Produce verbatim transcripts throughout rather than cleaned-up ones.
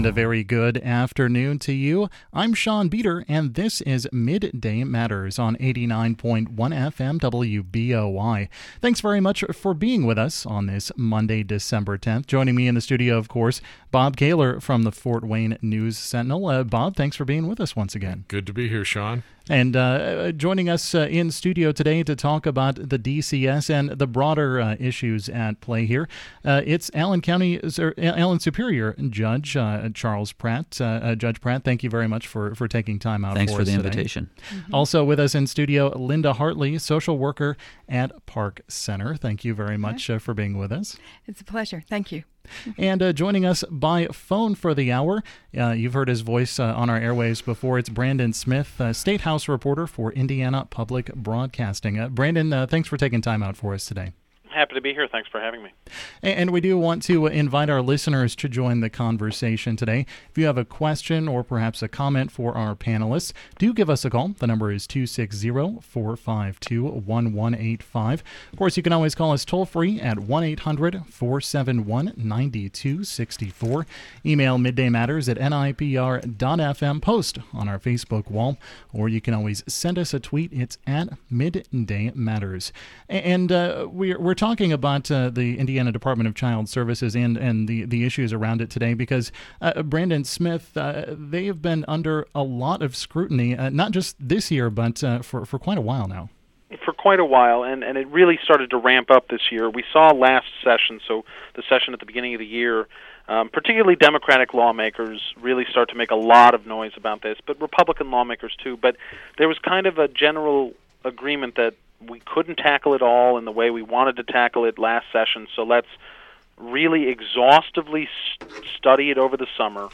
And a very good afternoon to you. I'm Sean Beater, and this is Midday Matters on eighty-nine point one F M W B O I. Thanks very much for being with us on this Monday, December tenth. Joining me in the studio, of course, Bob Kaler from the Fort Wayne News Sentinel. Uh, Bob, thanks for being with us once again. Good to be here, Sean. And uh, joining us uh, in studio today to talk about the D C S and the broader uh, issues at play here, uh, it's Allen County, or Allen Superior Judge uh, Charles Pratt. Uh, uh, Judge Pratt, thank you very much for, for taking time out Thanks for for us the today. invitation. Mm-hmm. Also with us in studio, Linda Hartley, social worker at Park Center. Thank you very much uh, for being with us. It's a pleasure. Thank you. And uh, joining us by phone for the hour, uh, you've heard his voice uh, on our airwaves before. It's Brandon Smith, uh, State House reporter for Indiana Public Broadcasting. Uh, Brandon, uh, thanks for taking time out for us today. Happy to be here. Thanks for having me. And we do want to invite our listeners to join the conversation today. If you have a question or perhaps a comment for our panelists, do give us a call. The number is two six zero, four five two, one one eight five. Of course, you can always call us toll-free at one eight hundred, four seven one, nine two six four. Email middaymatters at N I P R dot F M. Post on our Facebook wall, or you can always send us a tweet. It's at Midday Matters. And uh, we're, we're talking about uh, the Indiana Department of Child Services and, and the, the issues around it today because, uh, Brandon Smith, uh, they have been under a lot of scrutiny, uh, not just this year, but uh, for, for quite a while now. For quite a while, and, and it really started to ramp up this year. We saw last session, so the session at the beginning of the year, um, particularly Democratic lawmakers really start to make a lot of noise about this, but Republican lawmakers too. But there was kind of a general agreement that we couldn't tackle it all in the way we wanted to tackle it last session, so let's really exhaustively st- study it over the summer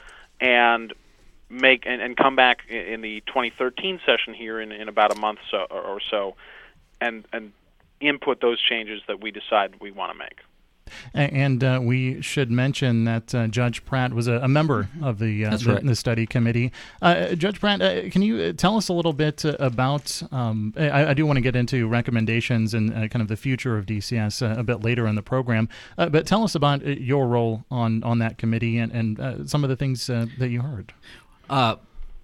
and make and, and come back in, in the twenty thirteen session here in, in about a month so, or, or so and, and input those changes that we decide we want to make. And uh, we should mention that uh, Judge Pratt was a, a member of the, uh, the, right. the study committee. Uh, Judge Pratt, uh, can you tell us a little bit uh, about, um, I, I do want to get into recommendations and uh, kind of the future of D C S uh, a bit later in the program, uh, but tell us about uh, your role on, on that committee and, and uh, some of the things uh, that you heard. Uh,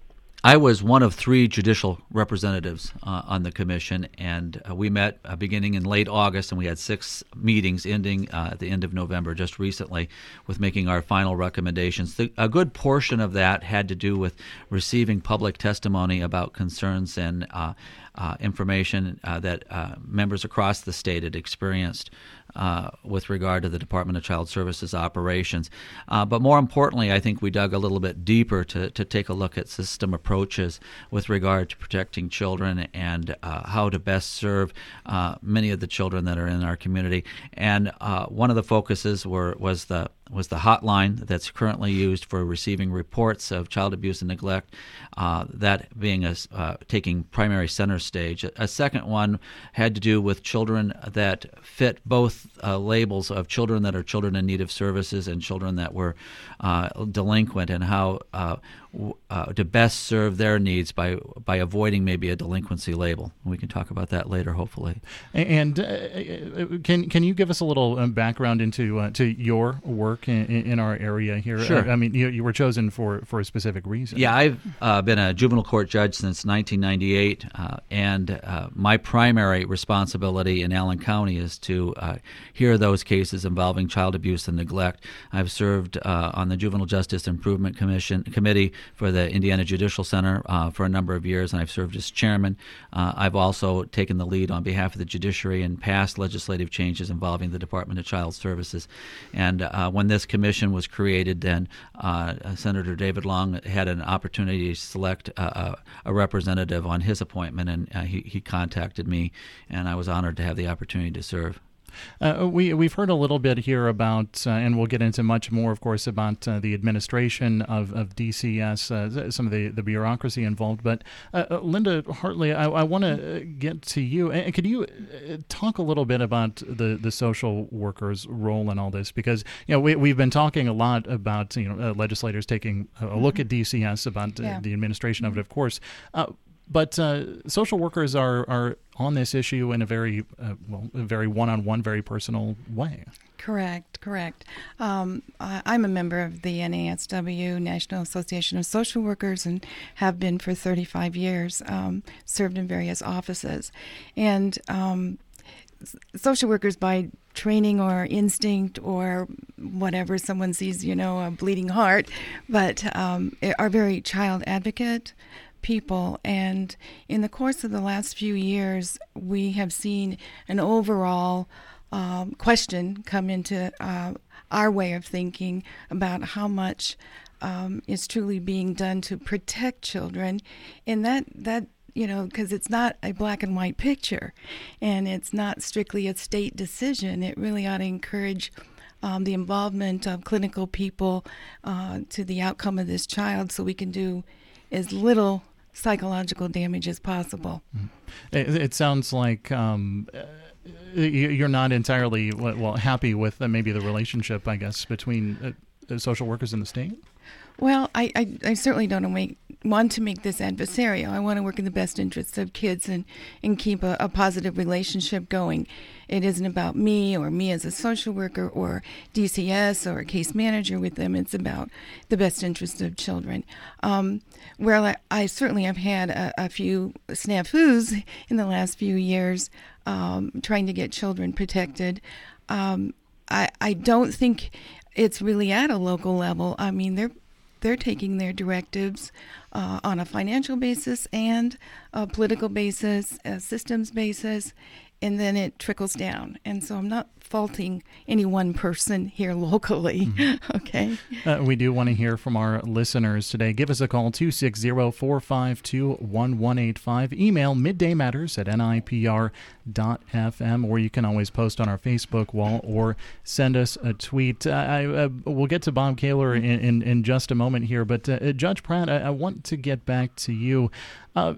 I was one of three judicial representatives uh, on the commission, and uh, we met uh, beginning in late August, and we had six meetings ending uh, at the end of November just recently with making our final recommendations. The, a good portion of that had to do with receiving public testimony about concerns and uh, uh, information uh, that uh, members across the state had experienced Uh, with regard to the Department of Child Services operations. Uh, but more importantly, I think we dug a little bit deeper to, to take a look at system approaches with regard to protecting children and uh, how to best serve uh, many of the children that are in our community. And uh, one of the focuses were was the was the hotline that's currently used for receiving reports of child abuse and neglect, uh, that being a, uh, taking primary center stage. A second one had to do with children that fit both uh, labels of children that are children in need of services and children that were uh, delinquent, and how uh, uh, to best serve their needs by by avoiding maybe a delinquency label. We can talk about that later, hopefully. And uh, can can you give us a little uh, background into uh, to your work in, in our area here? Sure. I mean, you, you were chosen for, for a specific reason. Yeah, I've uh, been a juvenile court judge since nineteen ninety-eight, uh, and uh, my primary responsibility in Allen County is to uh, hear those cases involving child abuse and neglect. I've served uh, on the Juvenile Justice Improvement Commission Committee for the Indiana Judicial Center uh, for a number of years, and I've served as chairman. Uh, I've also taken the lead on behalf of the judiciary and passed legislative changes involving the Department of Child Services. And uh, when this commission was created, then uh, Senator David Long had an opportunity to select a, a representative on his appointment, and uh, he, he contacted me, and I was honored to have the opportunity to serve. Uh, we, we've heard a little bit here about, uh, and we'll get into much more, of course, about uh, the administration of, of D C S, uh, some of the, the bureaucracy involved. But uh, Linda Hartley, I, I want to get to you. Uh, could you talk a little bit about the, the social workers' role in all this? Because, you know, we, we've been talking a lot about, you know, uh, legislators taking a look at D C S, about uh, yeah. the administration of it, of course. Uh, But uh, social workers are, are on this issue in a very uh, well, a very one-on-one, very personal way. Correct, correct. Um, I, I'm a member of the N A S W, National Association of Social Workers, and have been for thirty-five years, um, served in various offices. And um, social workers, by training or instinct or whatever, someone sees, you know, a bleeding heart, but um, are very child advocate people. And in the course of the last few years, we have seen an overall Um, question come into uh, our way of thinking about how much um, is truly being done to protect children, and that that you know, because it's not a black and white picture, and it's not strictly a state decision. It really ought to encourage um, the involvement of clinical people uh, to the outcome of this child, so we can do as little psychological damage as possible. It, it sounds like Um you're not entirely well happy with uh, maybe the relationship, I guess, between uh, social workers and the state. Well, I, I, I certainly don't make, want to make this adversarial. I want to work in the best interests of kids and, and keep a, a positive relationship going. It isn't about me or me as a social worker or D C S or a case manager with them. It's about the best interests of children. Um, well, I, I certainly have had a, a few snafus in the last few years um, trying to get children protected. Um, I, I don't think it's really at a local level. I mean, they're They're taking their directives uh, on a financial basis and a political basis, a systems basis, and then it trickles down. And so I'm not faulting any one person here locally. Mm-hmm. Okay. Uh, we do want to hear from our listeners today. Give us a call, two six zero, four five two, one one eight five. Email middaymatters at N I P R dot F M, or you can always post on our Facebook wall or send us a tweet. Uh, I, uh, we'll get to Bob Kaler in, in, in just a moment here, but uh, Judge Pratt, I, I want to get back to you. Uh,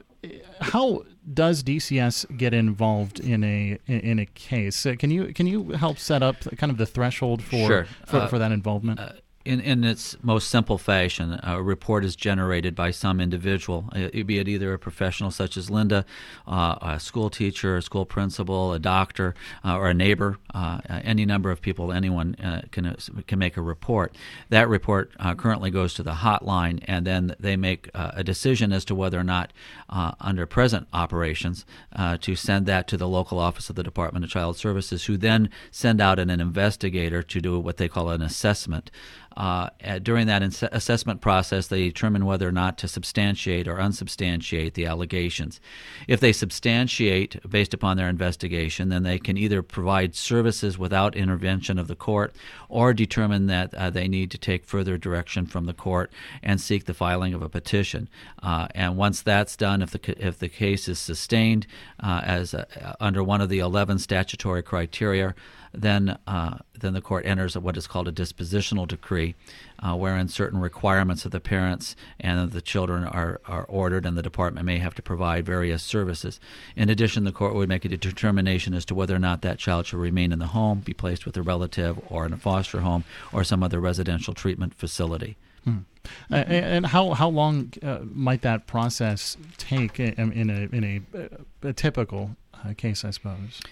how does D C S get involved in a in a case? Uh, can you can you help set up kind of the threshold for sure. for, uh, for that involvement? Uh, In, in its most simple fashion, a report is generated by some individual, be it either a professional such as Linda, uh, a school teacher, a school principal, a doctor, uh, or a neighbor, uh, any number of people, anyone uh, can can make a report. That report uh, currently goes to the hotline, and then they make uh, a decision as to whether or not, uh, under present operations, uh, to send that to the local office of the Department of Child Services, who then send out an, an investigator to do what they call an assessment. Uh, during that ins- assessment process, they determine whether or not to substantiate or unsubstantiate the allegations. If they substantiate based upon their investigation, then they can either provide services without intervention of the court or determine that uh, they need to take further direction from the court and seek the filing of a petition. Uh, and once that's done, if the if the case is sustained uh, as uh, under one of the eleven statutory criteria, then uh, then the court enters what is called a dispositional decree, uh, wherein certain requirements of the parents and of the children are, are ordered, and the department may have to provide various services. In addition, the court would make a determination as to whether or not that child should remain in the home, be placed with a relative, or in a foster home, or some other residential treatment facility. Hmm. Uh, and how how long uh, might that process take in, in a in a, a typical uh, case, I suppose?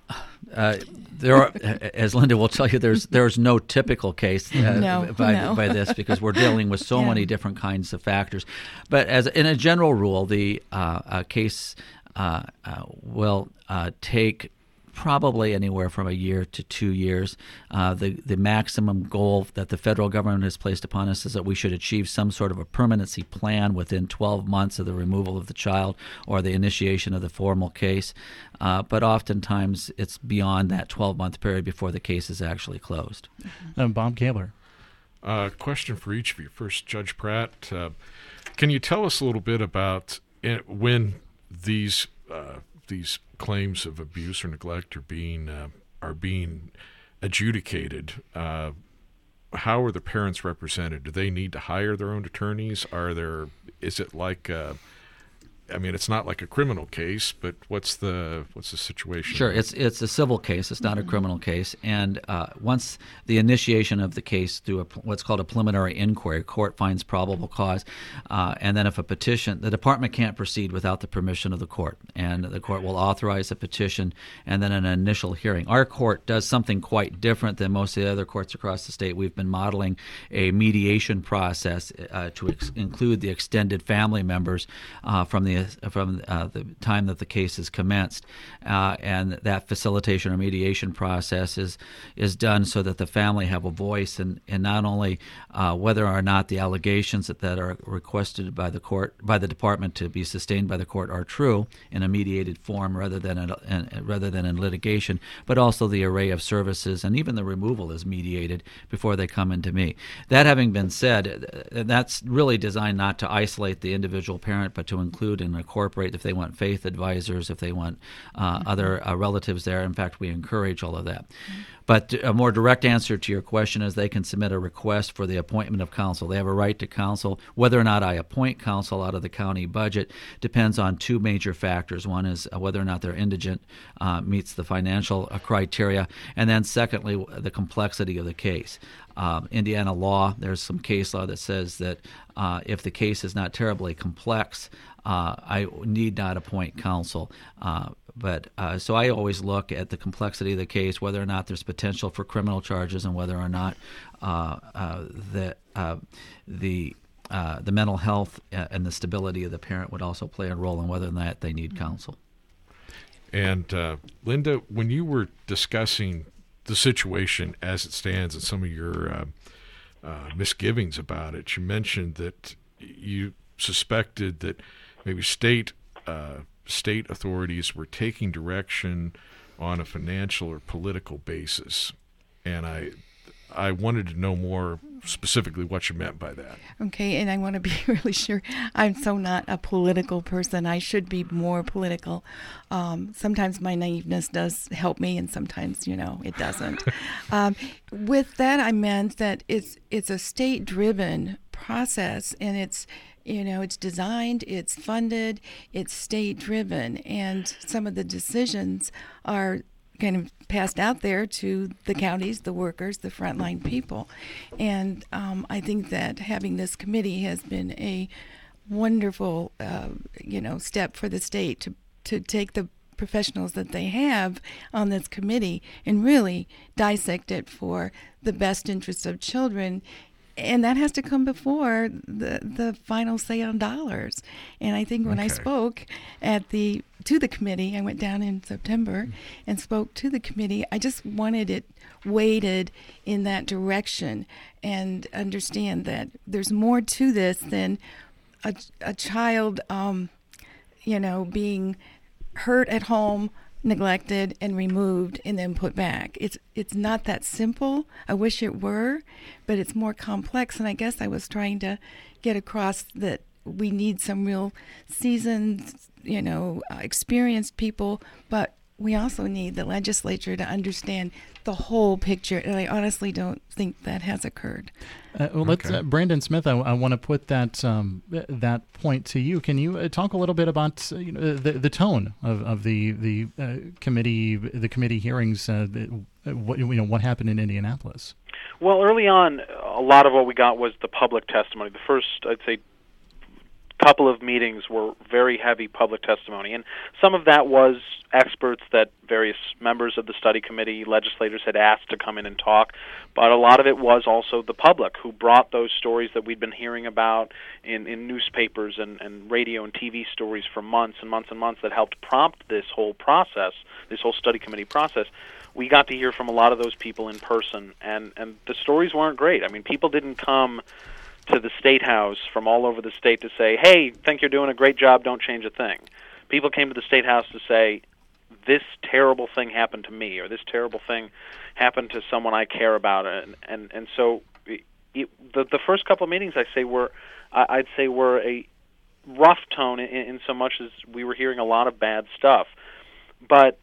Uh, there are, as Linda will tell you, there's there's no typical case uh, no, by, no. by this, because we're dealing with so yeah. many different kinds of factors. But as in a general rule, the uh, uh, case uh, uh, will uh, take probably anywhere from a year to two years. Uh, the the maximum goal that the federal government has placed upon us is that we should achieve some sort of a permanency plan within twelve months of the removal of the child or the initiation of the formal case. Uh, but oftentimes it's beyond that twelve-month period before the case is actually closed. Um, Bob Kaler. Uh, question for each of you. First, Judge Pratt, uh, can you tell us a little bit about it, when these uh, these claims of abuse or neglect are being uh, are being adjudicated? Uh, how are the parents represented? Do they need to hire their own attorneys? Are there is it like uh, I mean, it's not like a criminal case, but what's the what's the situation? Sure, it's it's a civil case. It's not a criminal case. And uh, once the initiation of the case through a, what's called a preliminary inquiry, court finds probable cause, uh, and then if a petition, the department can't proceed without the permission of the court, and the court will authorize a petition and then an initial hearing. Our court does something quite different than most of the other courts across the state. We've been modeling a mediation process uh, to ex- include the extended family members uh, from the from uh, the time that the case is commenced, uh, and that facilitation or mediation process is is done so that the family have a voice in, in not only uh, whether or not the allegations that, that are requested by the court by the department to be sustained by the court are true in a mediated form rather than in, in, rather than in litigation, but also the array of services and even the removal is mediated before they come into me. That having been said, that's really designed not to isolate the individual parent, but to include and incorporate if they want faith advisors, if they want uh, mm-hmm. other uh, relatives there. In fact, we encourage all of that. Mm-hmm. But a more direct answer to your question is they can submit a request for the appointment of counsel. They have a right to counsel. Whether or not I appoint counsel out of the county budget depends on two major factors. One is whether or not they're indigent, uh, meets the financial uh, criteria, and then secondly, the complexity of the case. Um, Indiana law, there's some case law that says that uh, if the case is not terribly complex, uh, I need not appoint counsel. Uh, but uh, so I always look at the complexity of the case, whether or not there's potential for criminal charges, and whether or not uh, uh, the uh, the uh, the mental health and the stability of the parent would also play a role in whether or not they need counsel. And uh, Linda, when you were discussing the situation as it stands and some of your uh, uh, misgivings about it, you mentioned that you suspected that maybe state uh, state authorities were taking direction on a financial or political basis, and I I wanted to know more specifically what you meant by that. Okay, and I want to be really sure. I'm so not a political person. I should be more political. Um, sometimes my naiveness does help me, and sometimes, you know, it doesn't. um, with that, I meant that it's it's a state-driven process, and it's you know it's designed, it's funded, it's state-driven, and some of the decisions are kind of passed out there to the counties, the workers, the frontline people. And um, I think that having this committee has been a wonderful, uh, you know, step for the state to, to take the professionals that they have on this committee and really dissect it for the best interests of children. And that has to come before the the final say on dollars. And I think when okay. I spoke at the to the committee, I went down in September and spoke to the committee. I just wanted it weighted in that direction and understand that there's more to this than a, a child, um, you know, being hurt at home, neglected and removed and then put back. It's it's not that simple. I wish it were, but it's more complex. And I guess I was trying to get across that we need some real seasoned, you know, uh, experienced people, but we also need the legislature to understand the whole picture. And I honestly don't think that has occurred. Uh, well, let's, okay. uh, Brandon Smith, I, I want to put that um, that point to you. Can you uh, talk a little bit about uh, you know, the the tone of, of the the uh, committee the committee hearings? Uh, the, what you know what happened in Indianapolis? Well, early on, a lot of what we got was the public testimony. The first, I'd say, couple of meetings were very heavy public testimony, and some of that was experts that various members of the study committee, legislators had asked to come in and talk, but a lot of it was also the public who brought those stories that we'd been hearing about in, in newspapers and, and radio and T V stories for months and months and months that helped prompt this whole process, this whole study committee process. We got to hear from a lot of those people in person, and, and the stories weren't great. I mean, people didn't come to the State House from all over the state to say, hey, think you're doing a great job, don't change a thing. People came to the State House to say, this terrible thing happened to me, or this terrible thing happened to someone I care about. And and, and so it, the the first couple of meetings, I say, were, I'd say were a rough tone in, in so much as we were hearing a lot of bad stuff. But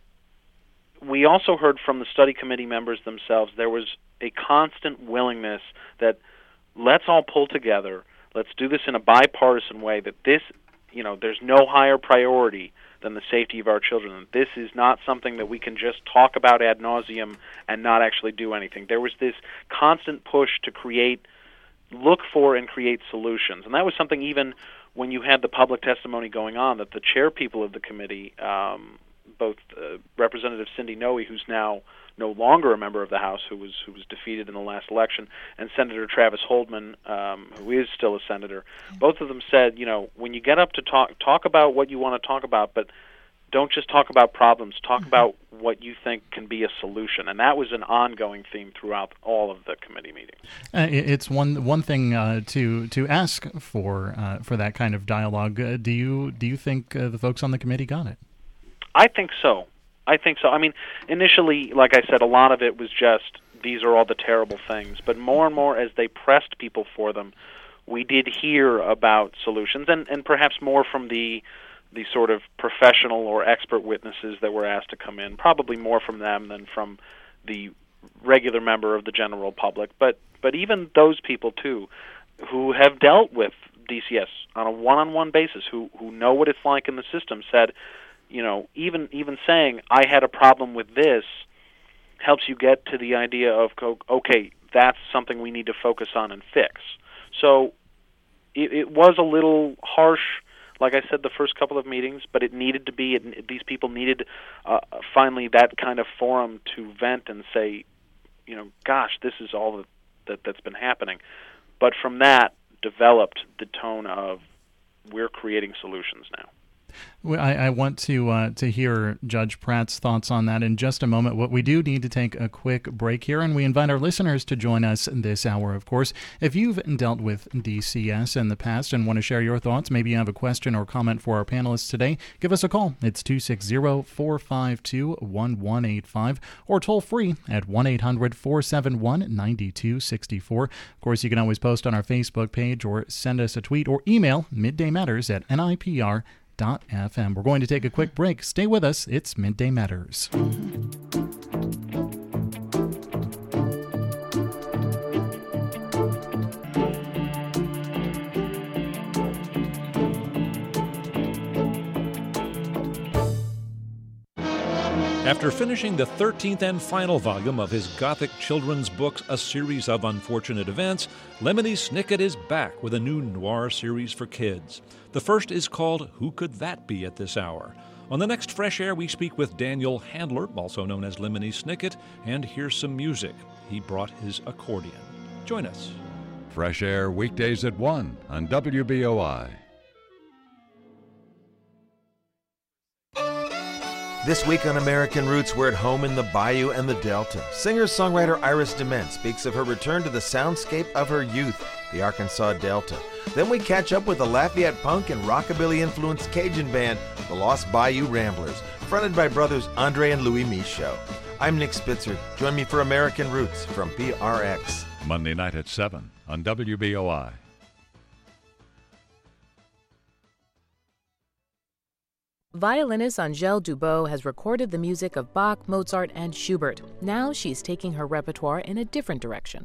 we also heard from the study committee members themselves, there was a constant willingness that let's all pull together. Let's do this in a bipartisan way, that this you know, there's no higher priority than the safety of our children. This is not something that we can just talk about ad nauseum and not actually do anything. There was this constant push to create, look for and create solutions. And that was something even when you had the public testimony going on, that the chair people of the committee, um, both uh, Representative Cindy Noe, who's now no longer a member of the House, who was who was defeated in the last election, and Senator Travis Holdman, um, who is still a senator, both of them said, you know, when you get up to talk, talk about what you want to talk about, but don't just talk about problems, talk mm-hmm. about what you think can be a solution. And that was an ongoing theme throughout all of the committee meetings. Uh, it's one one thing uh, to to ask for uh, for that kind of dialogue. Uh, do you do you think uh, the folks on the committee got it? I think so. I think so. I mean, initially, like I said, a lot of it was just, these are all the terrible things. But more and more, as they pressed people for them, we did hear about solutions, and, and perhaps more from the the sort of professional or expert witnesses that were asked to come in, probably more from them than from the regular member of the general public. But but even those people, too, who have dealt with D C S on a one-on-one basis, who, who know what it's like in the system, said, you know, even even saying, I had a problem with this, helps you get to the idea of, okay, that's something we need to focus on and fix. So it, it was a little harsh, like I said, the first couple of meetings, but it needed to be, it, these people needed uh, finally that kind of forum to vent and say, you know, gosh, this is all that, that that's been happening. But from that developed the tone of, we're creating solutions now. I, I want to uh, to hear Judge Pratt's thoughts on that in just a moment. What we do need to take a quick break here, and we invite our listeners to join us this hour, of course. If you've dealt with D C S in the past and want to share your thoughts, maybe you have a question or comment for our panelists today, give us a call. It's two six zero, four five two, one one eight five or toll free at one eight hundred, four seven one, nine two six four. Of course, you can always post on our Facebook page or send us a tweet or email midday matters at N I P R dot F M. We're going to take a quick break. Stay with us. It's Midday Matters. After finishing the thirteenth and final volume of his Gothic children's books, A Series of Unfortunate Events, Lemony Snicket is back with a new noir series for kids. The first is called Who Could That Be at this hour? On the next Fresh Air, we speak with Daniel Handler, also known as Lemony Snicket, and hear some music. He brought his accordion. Join us. Fresh Air weekdays at one on W B O I. This week on American Roots, we're at home in the Bayou and the Delta. Singer-songwriter Iris DeMent speaks of her return to the soundscape of her youth, the Arkansas Delta. Then we catch up with the Lafayette punk and rockabilly-influenced Cajun band, the Lost Bayou Ramblers, fronted by brothers Andre and Louis Michaud. I'm Nick Spitzer. Join me for American Roots from P R X. Monday night at seven on W B O I. Violinist Angèle Dubot has recorded the music of Bach, Mozart, and Schubert. Now she's taking her repertoire in a different direction.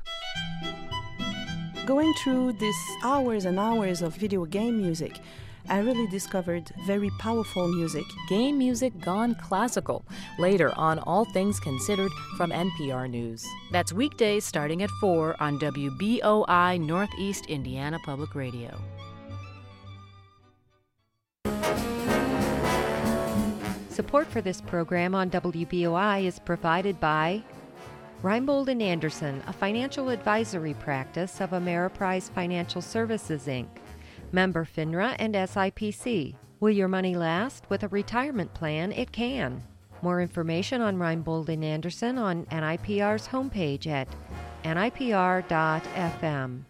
Going through these hours and hours of video game music, I really discovered very powerful music. Game music gone classical. Later on All Things Considered from N P R News. That's weekdays starting at four on W B O I Northeast Indiana Public Radio. Support for this program on W B O I is provided by Reinbold and Anderson, a financial advisory practice of Ameriprise Financial Services, Incorporated. Member FINRA and S I P C. Will your money last? With a retirement plan, it can. More information on Reinbold and Anderson on N I P R's homepage at N I P R dot F M.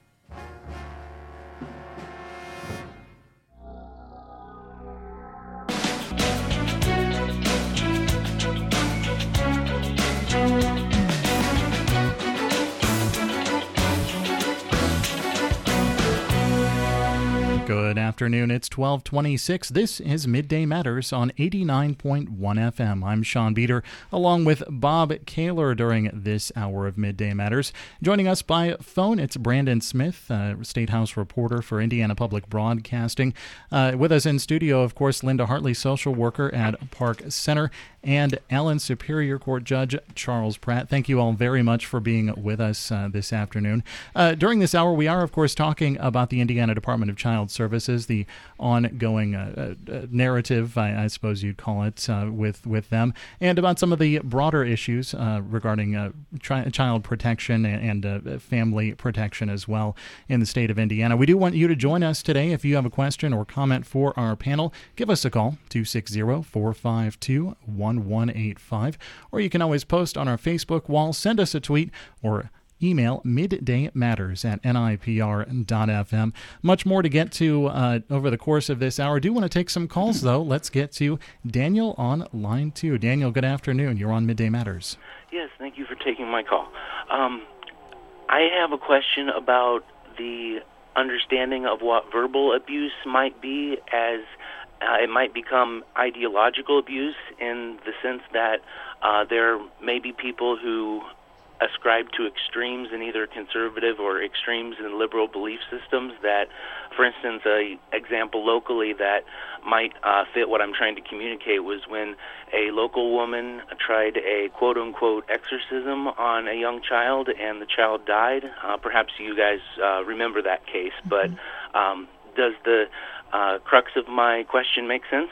Good afternoon. afternoon. It's twelve twenty-six. This is Midday Matters on eighty-nine point one F M. I'm Sean Beater, along with Bob Kaler during this hour of Midday Matters. Joining us by phone, it's Brandon Smith, uh, State House reporter for Indiana Public Broadcasting. Uh, with us in studio, of course, Linda Hartley, social worker at Park Center, and Allen Superior Court Judge Charles Pratt. Thank you all very much for being with us uh, this afternoon. Uh, during this hour, we are, of course, talking about the Indiana Department of Child Services, the ongoing uh, uh, narrative, I, I suppose you'd call it, uh, with, with them, and about some of the broader issues uh, regarding uh, tri- child protection and, and uh, family protection as well in the state of Indiana. We do want you to join us today. If you have a question or comment for our panel, give us a call, two six zero, four five two, one one eight five, or you can always post on our Facebook wall, send us a tweet, or email middaymatters at N I P R dot F M. Much more to get to uh, over the course of this hour. I do want to take some calls, though. Let's get to Daniel on line two. Daniel, good afternoon. You're on Midday Matters. Yes, thank you for taking my call. Um, I have a question about the understanding of what verbal abuse might be, as uh, it might become ideological abuse in the sense that uh, there may be people who ascribe to extremes in either conservative or extremes in liberal belief systems that, for instance, a example locally that might uh, fit what I'm trying to communicate was when a local woman tried a quote-unquote exorcism on a young child and the child died. Uh, perhaps you guys uh, remember that case, but um, does the uh, crux of my question make sense?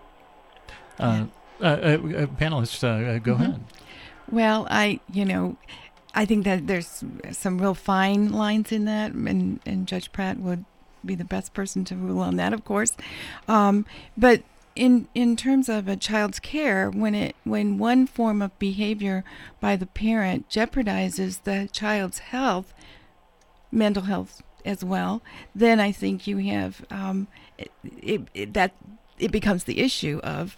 Uh, uh, uh, panelists, uh, go mm-hmm. ahead. Well, I, you know, I think that there's some real fine lines in that, and, and Judge Pratt would be the best person to rule on that, of course. Um, but in in terms of a child's care, when it when one form of behavior by the parent jeopardizes the child's health, mental health as well, then I think you have um, it, it, it, that it becomes the issue of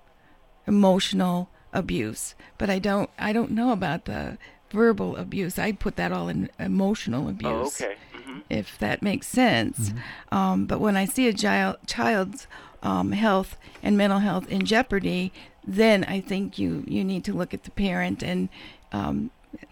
emotional abuse. But I don't I don't know about the verbal abuse. I'd put that all in emotional abuse. Oh, okay. Mm-hmm. If that makes sense. Mm-hmm. Um, but when I see a child, child's um, health and mental health in jeopardy, then I think you, you need to look at the parent and um,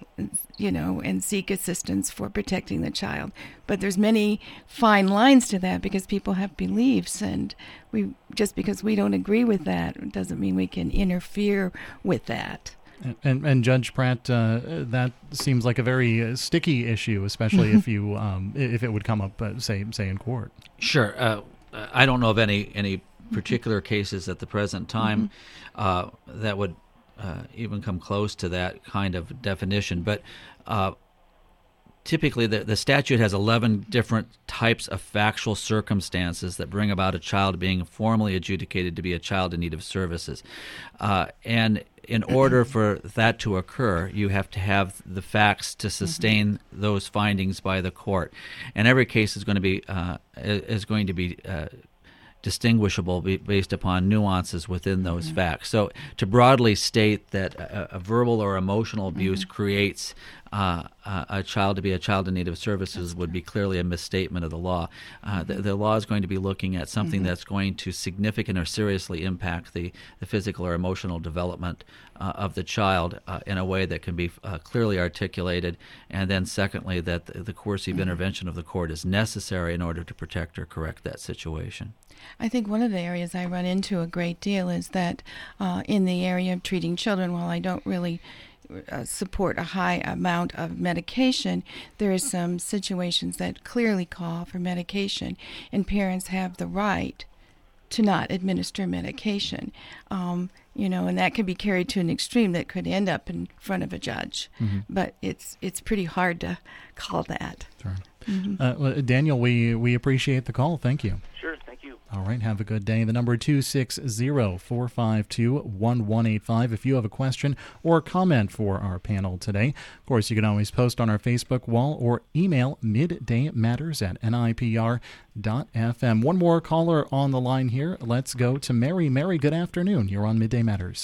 you know, and seek assistance for protecting the child. But there's many fine lines to that because people have beliefs, and we just because we don't agree with that doesn't mean we can interfere with that. And, and, and Judge Pratt, uh, that seems like a very uh, sticky issue, especially if you um, if it would come up, uh, say, say in court. Sure. Uh, I don't know of any any particular cases at the present time mm-hmm. uh, that would Uh, even come close to that kind of definition. But uh, typically the, the statute has eleven different types of factual circumstances that bring about a child being formally adjudicated to be a child in need of services. Uh, and in order for that to occur, you have to have the facts to sustain mm-hmm. those findings by the court. And every case is going to be uh, is going to be uh, distinguishable based upon nuances within those mm-hmm. facts. So to broadly state that a, a verbal or emotional abuse mm-hmm. creates uh, a, a child to be a child in need of services that's would be clearly a misstatement of the law. Uh, the, the law is going to be looking at something mm-hmm. that's going to significant or seriously impact the, the physical or emotional development uh, of the child uh, in a way that can be uh, clearly articulated, and then secondly that the, the coercive mm-hmm. intervention of the court is necessary in order to protect or correct that situation. I think one of the areas I run into a great deal is that uh, in the area of treating children, while I don't really uh, support a high amount of medication, there are some situations that clearly call for medication, and parents have the right to not administer medication. Um, you know, and that could be carried to an extreme that could end up in front of a judge. Mm-hmm. But it's it's pretty hard to call that. Sure. Mm-hmm. Uh, well, Daniel, we, we appreciate the call. Thank you. Sure, thank you. All right, have a good day. The number two six zero, four five two, one one eight five if you have a question or comment for our panel today. Of course, you can always post on our Facebook wall or email middaymatters at N I P R dot F M. One more caller on the line here. Let's go to Mary. Mary, good afternoon. You're on Midday Matters.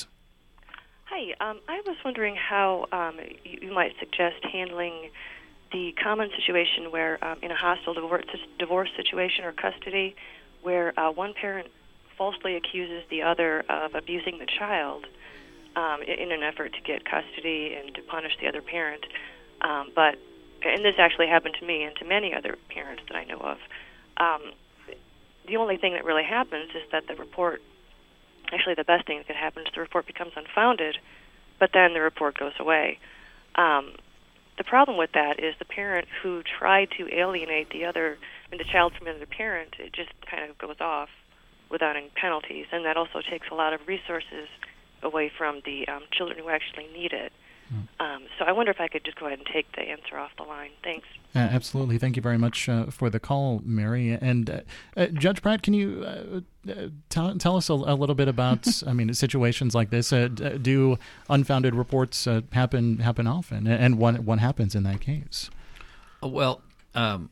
Hi. Um, I was wondering how um, you, you might suggest handling the common situation where um, in a hostile divorce, divorce situation or custody where uh, one parent falsely accuses the other of abusing the child um, in, in an effort to get custody and to punish the other parent. Um, but, and this actually happened to me and to many other parents that I know of. Um, the only thing that really happens is that the report, actually the best thing that could happen is the report becomes unfounded, but then the report goes away. Um, the problem with that is the parent who tried to alienate the other, I mean, the child from the other parent, it just kind of goes off without any penalties, and that also takes a lot of resources away from the um, children who actually need it. Mm. Um, so I wonder if I could just go ahead and take the answer off the line. Thanks. Uh, absolutely. Thank you very much uh, for the call, Mary. And uh, uh, Judge Pratt, can you uh, uh, tell, tell us a, a little bit about, I mean, situations like this? Uh, do unfounded reports uh, happen happen often? And what, what happens in that case? Well, um,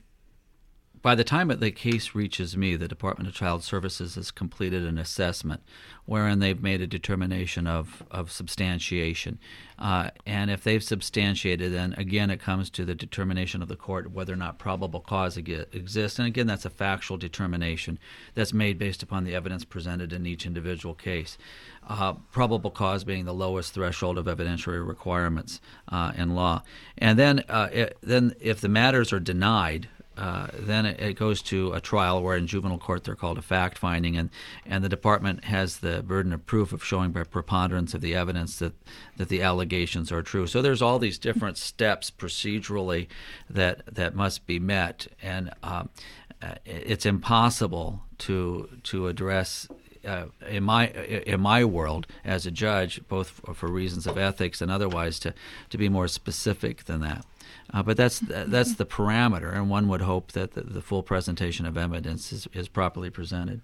by the time that the case reaches me, the Department of Child Services has completed an assessment wherein they've made a determination of, of substantiation. Uh, and if they've substantiated, then again it comes to the determination of the court whether or not probable cause exists. And again, that's a factual determination that's made based upon the evidence presented in each individual case. Uh, probable cause being the lowest threshold of evidentiary requirements uh, in law. And then, uh, it, then if the matters are denied, Uh, then it, it goes to a trial where in juvenile court they're called a fact finding, and, and the department has the burden of proof of showing by preponderance of the evidence that, that the allegations are true. So there's all these different steps procedurally that that must be met, and um, uh, it's impossible to to address. Uh, in my in my world as a judge, both for, for reasons of ethics and otherwise, to, to be more specific than that. Uh, but that's that's the parameter, and one would hope that the, the full presentation of evidence is, is properly presented.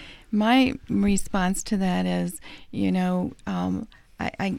My response to that is, you know, um, I, I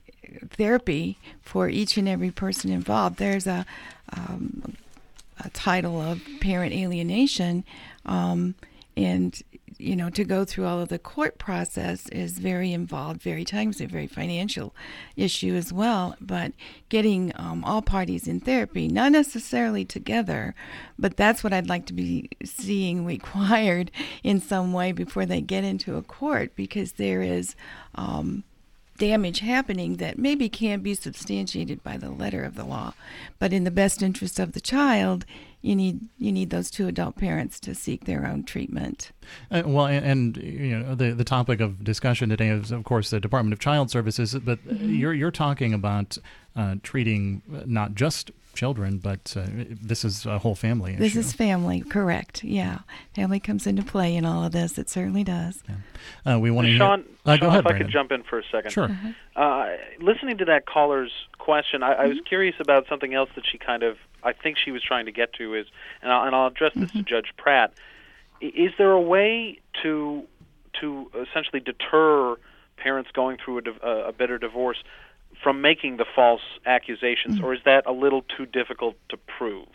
therapy for each and every person involved. There's a, um, a title of parent alienation, um, and you know, to go through all of the court process is very involved, very time-consuming, very financial issue as well. But getting um, all parties in therapy, not necessarily together, but that's what I'd like to be seeing required in some way before they get into a court, because there is um, damage happening that maybe can't be substantiated by the letter of the law. But in the best interest of the child, you need you need those two adult parents to seek their own treatment. Uh, well, and, and you know the the topic of discussion today is, of course, the Department of Child Services. But mm-hmm. you're you're talking about uh, treating not just children, but uh, this is a whole family issue. This is family, correct? Yeah, family comes into play in all of this. It certainly does. Yeah. Uh, we want to Sean, hear. Uh, Sean, go ahead, if I Brandon. could jump in for a second. Sure. Uh-huh. Uh, listening to that caller's question, I, I was curious about something else that she kind of, I think she was trying to get to is, and I'll, and I'll address this mm-hmm. to Judge Pratt. Is there a way to to essentially deter parents going through a, a bitter divorce from making the false accusations, mm-hmm. or is that a little too difficult to prove?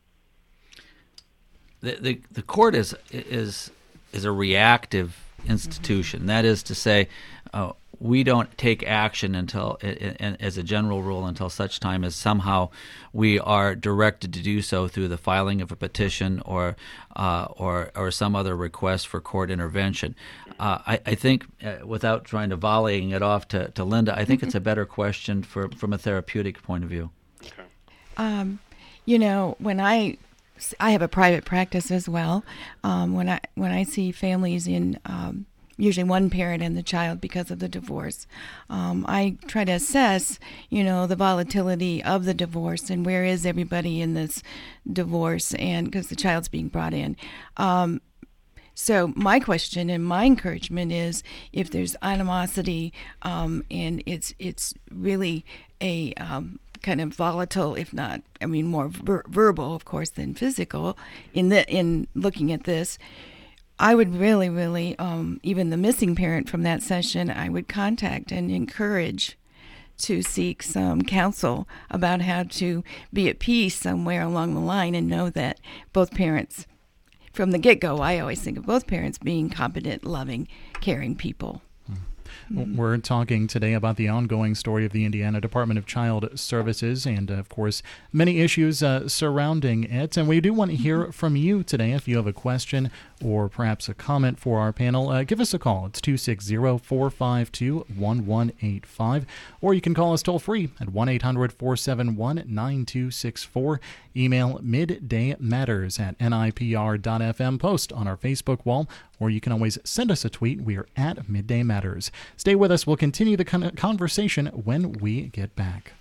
The the, the court is is is a reactive institution. Mm-hmm. That is to say, uh, we don't take action until, as a general rule, until such time as somehow we are directed to do so through the filing of a petition or uh, or or some other request for court intervention. Uh, I, I think, uh, without trying to volleying it off to, to Linda, I think mm-hmm. it's a better question for from a therapeutic point of view. Okay. Um, you know, when I I have a private practice as well. Um, when I when I see families in um, usually one parent and the child because of the divorce, um, I try to assess, you know, the volatility of the divorce and where is everybody in this divorce, and because the child's being brought in. Um, so my question and my encouragement is, if there's animosity um, and it's it's really a um, kind of volatile, if not, I mean, more ver- verbal, of course, than physical, in the in looking at this, I would really, really, um, even the missing parent from that session, I would contact and encourage to seek some counsel about how to be at peace somewhere along the line and know that both parents, from the get-go, I always think of both parents being competent, loving, caring people. Mm-hmm. We're talking today about the ongoing story of the Indiana Department of Child Services and, of course, many issues uh, surrounding it. And we do want to hear from you today if you have a question or perhaps a comment for our panel, uh, give us a call. It's two six zero, four five two, one one eight five, or you can call us toll free at one eight hundred, four seven one, nine two six four. Email middaymatters at N I P R dot F M. Post on our Facebook wall, or you can always send us a tweet. We are at Midday Matters. Stay with us. We'll continue the con- conversation when we get back.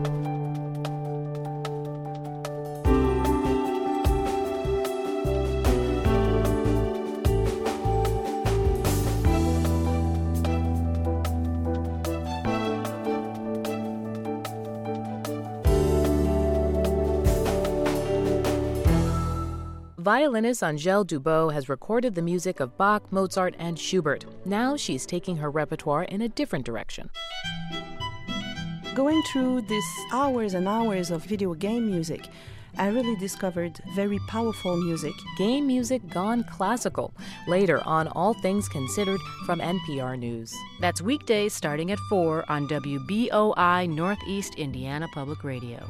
Violinist Angèle Dubot has recorded the music of Bach, Mozart, and Schubert. Now she's taking her repertoire in a different direction. Going through these hours and hours of video game music, I really discovered very powerful music. Game music gone classical. Later on All Things Considered from N P R News. That's weekdays starting at four on W B O I Northeast Indiana Public Radio.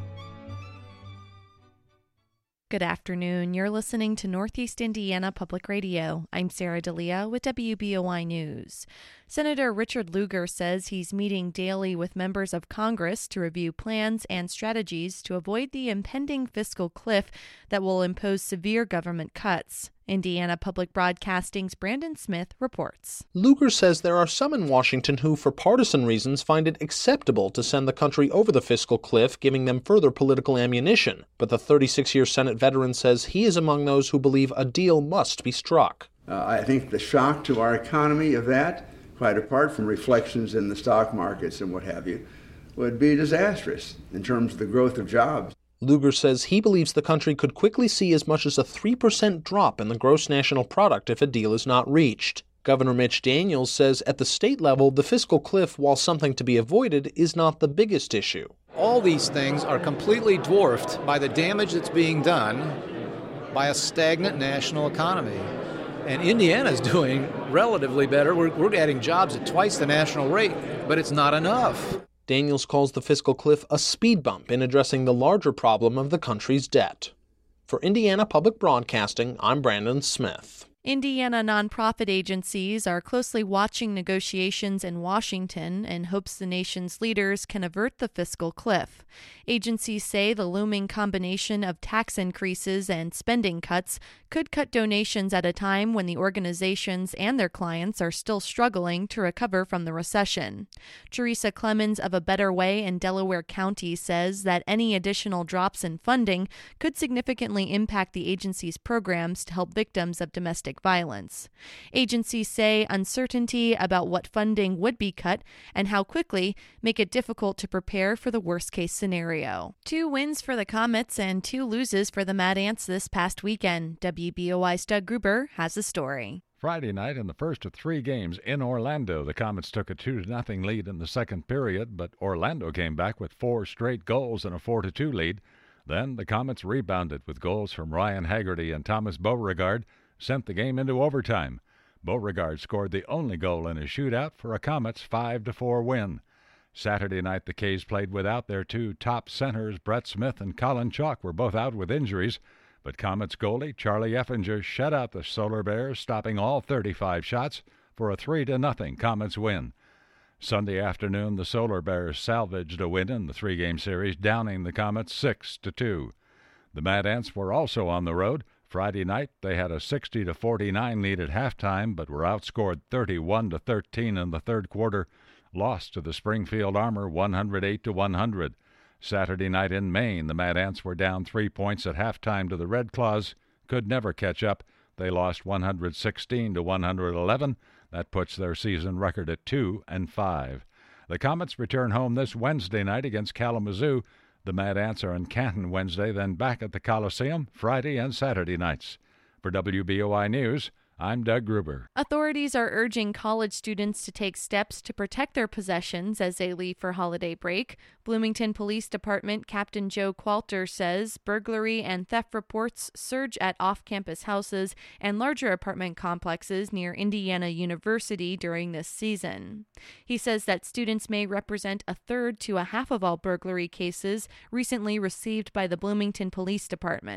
Good afternoon. You're listening to Northeast Indiana Public Radio. I'm Sarah D'Elia with W B O I News. Senator Richard Lugar says he's meeting daily with members of Congress to review plans and strategies to avoid the impending fiscal cliff that will impose severe government cuts. Indiana Public Broadcasting's Brandon Smith reports. Lugar says there are some in Washington who, for partisan reasons, find it acceptable to send the country over the fiscal cliff, giving them further political ammunition. But the thirty-six-year Senate veteran says he is among those who believe a deal must be struck. Uh, I think the shock to our economy of that, quite apart from reflections in the stock markets and what have you, would be disastrous in terms of the growth of jobs. Lugar says he believes the country could quickly see as much as a three percent drop in the gross national product if a deal is not reached. Governor Mitch Daniels says at the state level, the fiscal cliff, while something to be avoided, is not the biggest issue. All these things are completely dwarfed by the damage that's being done by a stagnant national economy. And Indiana's doing relatively better. We're, we're adding jobs at twice the national rate, but it's not enough. Daniels calls the fiscal cliff a speed bump in addressing the larger problem of the country's debt. For Indiana Public Broadcasting, I'm Brandon Smith. Indiana nonprofit agencies are closely watching negotiations in Washington in hopes the nation's leaders can avert the fiscal cliff. Agencies say the looming combination of tax increases and spending cuts could cut donations at a time when the organizations and their clients are still struggling to recover from the recession. Teresa Clemens of A Better Way in Delaware County says that any additional drops in funding could significantly impact the agency's programs to help victims of domestic violence. Agencies say uncertainty about what funding would be cut and how quickly make it difficult to prepare for the worst-case scenario. Two wins for the Comets and two loses for the Mad Ants this past weekend. W B O I's Doug Gruber has the story. Friday night, in the first of three games in Orlando, the Comets took a two to nothing lead in the second period, but Orlando came back with four straight goals and a four to two lead. Then the Comets rebounded with goals from Ryan Haggerty and Thomas Beauregard, sent the game into overtime. Beauregard scored the only goal in a shootout for a Comets five to four win. Saturday night, the K's played without their two top centers. Brett Smith and Colin Chalk were both out with injuries, but Comets goalie Charlie Effinger shut out the Solar Bears, stopping all thirty-five shots for a three to nothing Comets win. Sunday afternoon, the Solar Bears salvaged a win in the three-game series, downing the Comets six to two. The Mad Ants were also on the road. Friday night, they had a sixty to forty-nine lead at halftime, but were outscored thirty-one to thirteen in the third quarter, lost to the Springfield Armor one hundred eight to one hundred. Saturday night in Maine, the Mad Ants were down three points at halftime to the Red Claws, could never catch up. They lost one hundred sixteen to one hundred eleven. That puts their season record at two and five. The Comets return home this Wednesday night against Kalamazoo. The Mad Ants are in Canton Wednesday, then back at the Coliseum Friday and Saturday nights. For W B O I News, I'm Doug Gruber. Authorities are urging college students to take steps to protect their possessions as they leave for holiday break. Bloomington Police Department Captain Joe Qualter says burglary and theft reports surge at off-campus houses and larger apartment complexes near Indiana University during this season. He says that students may represent a third to a half of all burglary cases recently received by the Bloomington Police Department.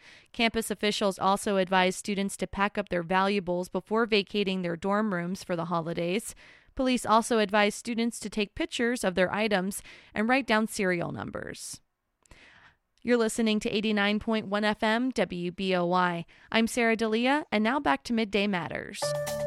Campus officials also advised students to pack up their valuables before vacating their dorm rooms for the holidays. Police also advised students to take pictures of their items and write down serial numbers. You're listening to eighty-nine point one F M W B O I. I'm Sarah D'Elia, and now back to Midday Matters.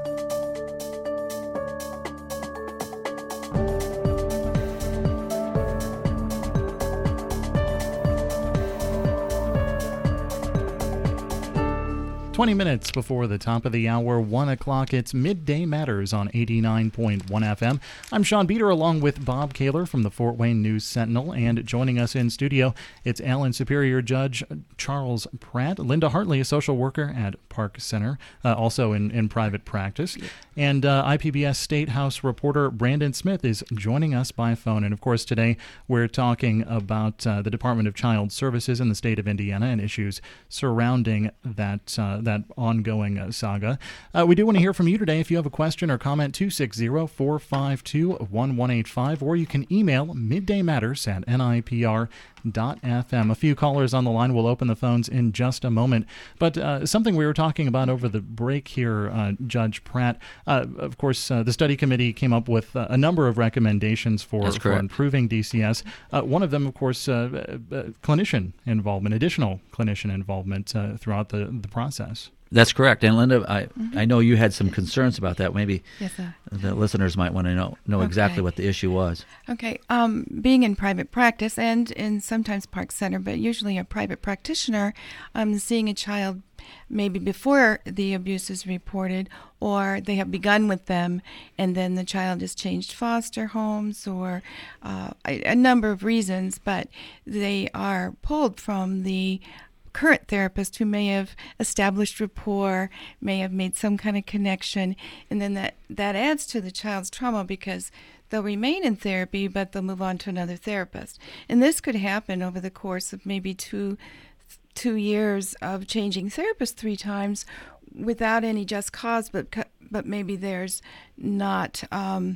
twenty minutes before the top of the hour, one o'clock, it's Midday Matters on eighty-nine point one F M. I'm Sean Beater along with Bob Kaler from the Fort Wayne News Sentinel, and joining us in studio, it's Allen Superior Judge Charles Pratt, Linda Hartley, a social worker at Park Center, uh, also in, in private practice, and uh, I P B S State House reporter Brandon Smith is joining us by phone. And of course, today we're talking about uh, the Department of Child Services in the state of Indiana and issues surrounding that uh, that ongoing uh, saga. Uh, we do want to hear from you today. If you have a question or comment, two six zero, four five two, one one eight five, or you can email middaymatters at N I P R dot F M. A few callers on the line. We'll open the phones in just a moment. But uh, something we were talking about over the break here, uh, Judge Pratt, uh, of course, uh, the study committee came up with uh, a number of recommendations for, for improving D C S. Uh, one of them, of course, uh, uh, clinician involvement, additional clinician involvement uh, throughout the, the process. That's correct. And Linda, I, Mm-hmm. I know you had some concerns about that. Maybe Yes, sir. the listeners might want to know, know Okay. exactly what the issue was. Okay. Um, being in private practice and in sometimes Park Center, but usually a private practitioner, um, seeing a child maybe before the abuse is reported, or they have begun with them, and then the child has changed foster homes, or uh, a, a number of reasons, but they are pulled from the current therapist who may have established rapport, may have made some kind of connection, and then that, that adds to the child's trauma because they'll remain in therapy, but they'll move on to another therapist. And this could happen over the course of maybe two two years of changing therapists three times without any just cause, but but maybe there's not um,